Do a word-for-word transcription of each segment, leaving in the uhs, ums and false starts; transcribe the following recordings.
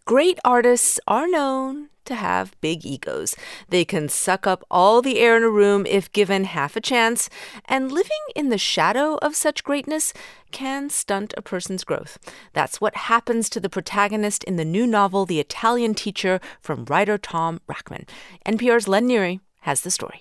Great artists are known to have big egos. They can suck up all the air in a room if given half a chance, and living in the shadow of such greatness can stunt a person's growth. That's what happens to the protagonist in the new novel, The Italian Teacher, from writer Tom Rachman. N P R's Len Neary has the story.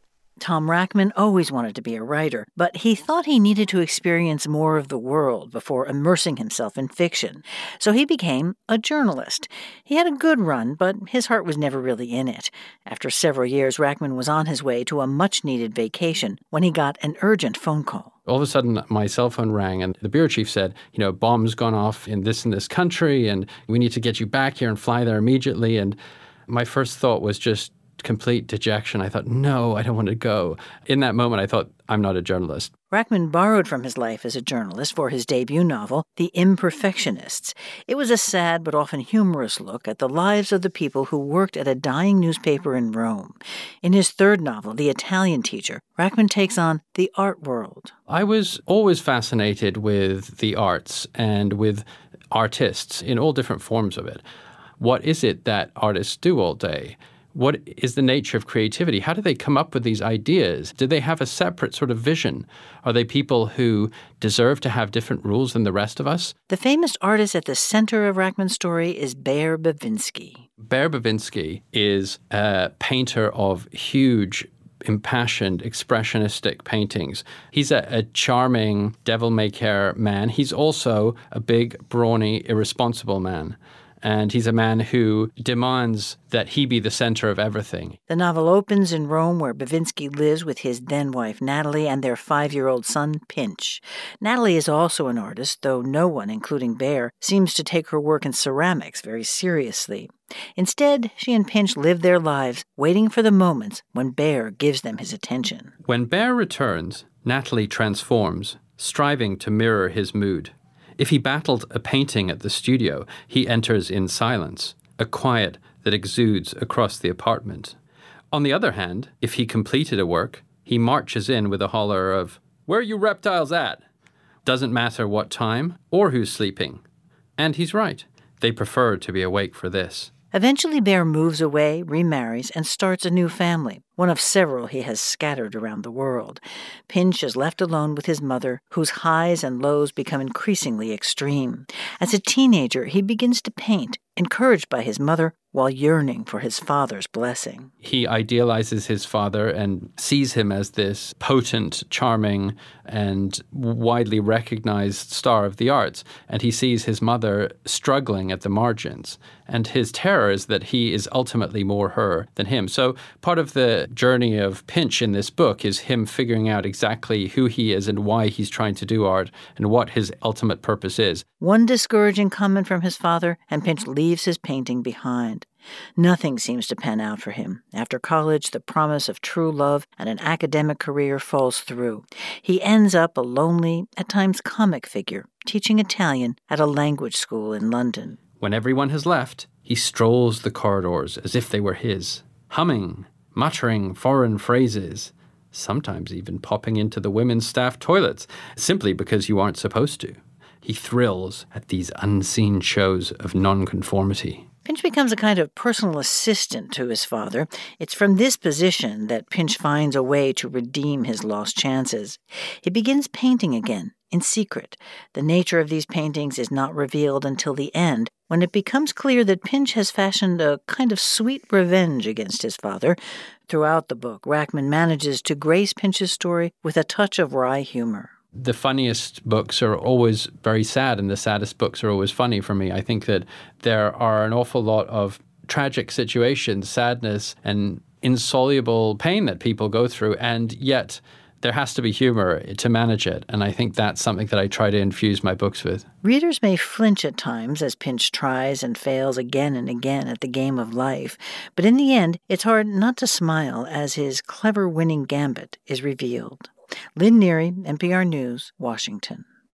Tom Rachman always wanted to be a writer, but he thought he needed to experience more of the world before immersing himself in fiction. So he became a journalist. He had a good run, but his heart was never really in it. After several years, Rachman was on his way to a much-needed vacation when he got an urgent phone call. All of a sudden, my cell phone rang, and the bureau chief said, you know, bomb's gone off in this and this country, and we need to get you back here and fly there immediately. And my first thought was just complete dejection. I thought, no, I don't want to go. In that moment, I thought, I'm not a journalist. Rachman borrowed from his life as a journalist for his debut novel, The Imperfectionists. It was a sad but often humorous look at the lives of the people who worked at a dying newspaper in Rome. In his third novel, The Italian Teacher, Rachman takes on the art world. I was always fascinated with the arts and with artists in all different forms of it. What is it that artists do all day? What is the nature of creativity? How do they come up with these ideas? Do they have a separate sort of vision? Are they people who deserve to have different rules than the rest of us? The famous artist at the center of Rachman's story is Bear Bavinski. Bear Bavinski is a painter of huge, impassioned, expressionistic paintings. He's a, a charming, devil-may-care man. He's also a big, brawny, irresponsible man. And he's a man who demands that he be the center of everything. The novel opens in Rome, where Bavinski lives with his then-wife Natalie and their five-year-old son, Pinch. Natalie is also an artist, though no one, including Bear, seems to take her work in ceramics very seriously. Instead, she and Pinch live their lives, waiting for the moments when Bear gives them his attention. When Bear returns, Natalie transforms, striving to mirror his mood. If he battled a painting at the studio, he enters in silence, a quiet that exudes across the apartment. On the other hand, if he completed a work, he marches in with a holler of, "Where are you reptiles at?" Doesn't matter what time or who's sleeping. And he's right. They prefer to be awake for this. Eventually, Bear moves away, remarries, and starts a new family, one of several he has scattered around the world. Pinch is left alone with his mother, whose highs and lows become increasingly extreme. As a teenager, he begins to paint, encouraged by his mother, while yearning for his father's blessing. He idealizes his father and sees him as this potent, charming, and widely recognized star of the arts. And he sees his mother struggling at the margins. And his terror is that he is ultimately more her than him. So part of the journey of Pinch in this book is him figuring out exactly who he is and why he's trying to do art and what his ultimate purpose is. One discouraging comment from his father, and Pinch leaves his painting behind. Nothing seems to pan out for him. After college, the promise of true love and an academic career falls through. He ends up a lonely, at times comic figure, teaching Italian at a language school in London. When everyone has left, he strolls the corridors as if they were his, humming, muttering foreign phrases, sometimes even popping into the women's staff toilets, simply because you aren't supposed to. He thrills at these unseen shows of nonconformity. Pinch becomes a kind of personal assistant to his father. It's from this position that Pinch finds a way to redeem his lost chances. He begins painting again, in secret. The nature of these paintings is not revealed until the end, when it becomes clear that Pinch has fashioned a kind of sweet revenge against his father. Throughout the book, Rachman manages to grace Pinch's story with a touch of wry humor. The funniest books are always very sad, and the saddest books are always funny for me. I think that there are an awful lot of tragic situations, sadness, and insoluble pain that people go through, and yet there has to be humor to manage it, and I think that's something that I try to infuse my books with. Readers may flinch at times as Pinch tries and fails again and again at the game of life, but in the end, it's hard not to smile as his clever winning gambit is revealed. Len Neary, N P R News, Washington.